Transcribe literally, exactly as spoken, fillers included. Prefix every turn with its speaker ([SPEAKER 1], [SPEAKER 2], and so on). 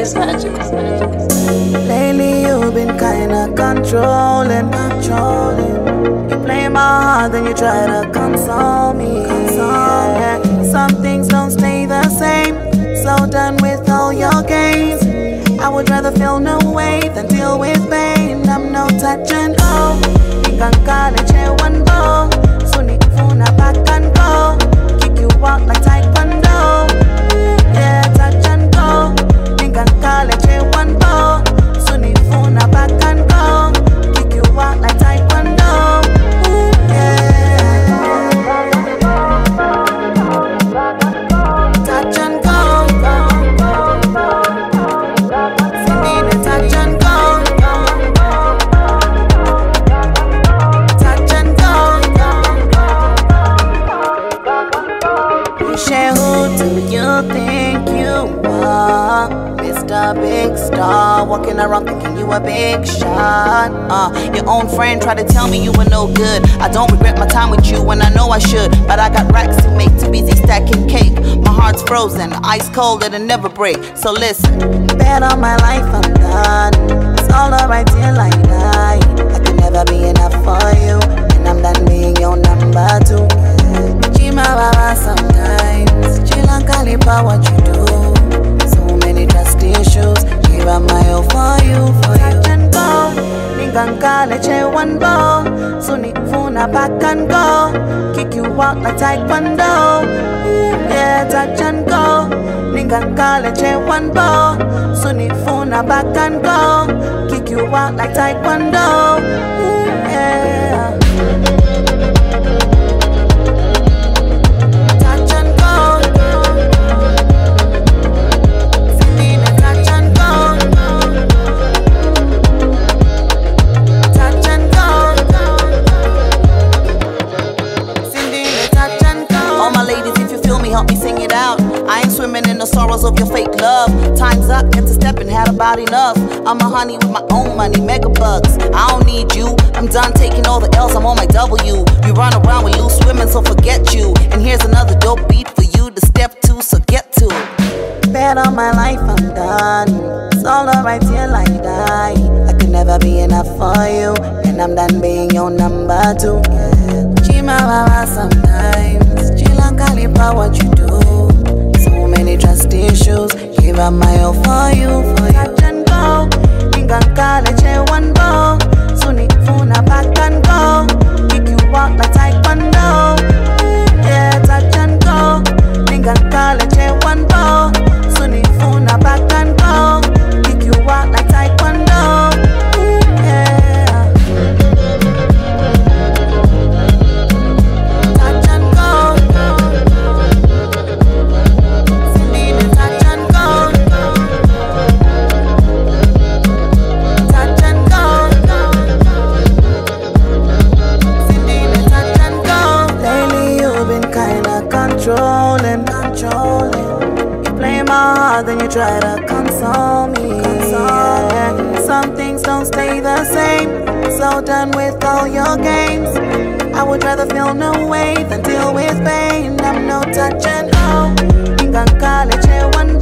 [SPEAKER 1] It's magic. It's magic.
[SPEAKER 2] Lately you've been kinda controlling, controlling. You play my heart, then you try to console me. Console. Yeah. Some things don't stay the same. So done with all your games. I would rather feel no way than deal with pain. I'm no touch and go. Ingankale one ball. Suni funa back and go. Kick you out like taekwondo. Yeah, touch and go. Ingankale one ball. Suni funa back and go. Kick you out like taekwondo. Yeah. Touch and go. Who do you think you are? Mister Big Star, walking around thinking you a big shot. Uh, your own friend tried to tell me you were no good. I don't regret my time with you when I know I should, but I got racks to make, too busy stacking cake. My heart's frozen, ice cold, it'll never break. So listen, bet on my life I'm done. It's all alright till I die. I can never be enough for you, and I'm done being your number two. Chima baba sometimes, chilankali pa what you do. So many trust issues, give up my all for you, for you. Touch and go, ningankale che one ball. Suni funa back and go, kick you out like taekwondo. Yeah, touch and go, ningankale che one ball. Suni funa back and go, kick you out like taekwondo. Yeah. Help me sing it out. I ain't swimming in the sorrows of your fake love. Time's up, get to stepping, had about enough. I'm a honey with my own money, mega bucks. I don't need you, I'm done taking all the L's, I'm on my W. You run around with loose women, so forget you. And here's another dope beat for you to step to, so get to it. Bet on my life, I'm done. It's all alright till I die. I could never be enough for you, and I'm done being your number two. Yeah. Chima baba sometimes, chilankali pa what you do. So many trust issues, give up my all for you, for you. Touch and go, ingankale che one ball. Suni funa back and go, kick you out like taekwondo. Yeah, touch and go, ingankale che one ball. Suni funa back and go, kick you out like taekwondo. Yeah. Touch and go, Cindy, touch and go, touch and go, Cindy, touch and go. Lately you've been kinda controlling, controlling. You play my heart, then you try to console me. Yeah. Some things don't stay the same. So done with all your games. I would rather feel no way than deal with pain. I'm no touch and go. Ingankale che one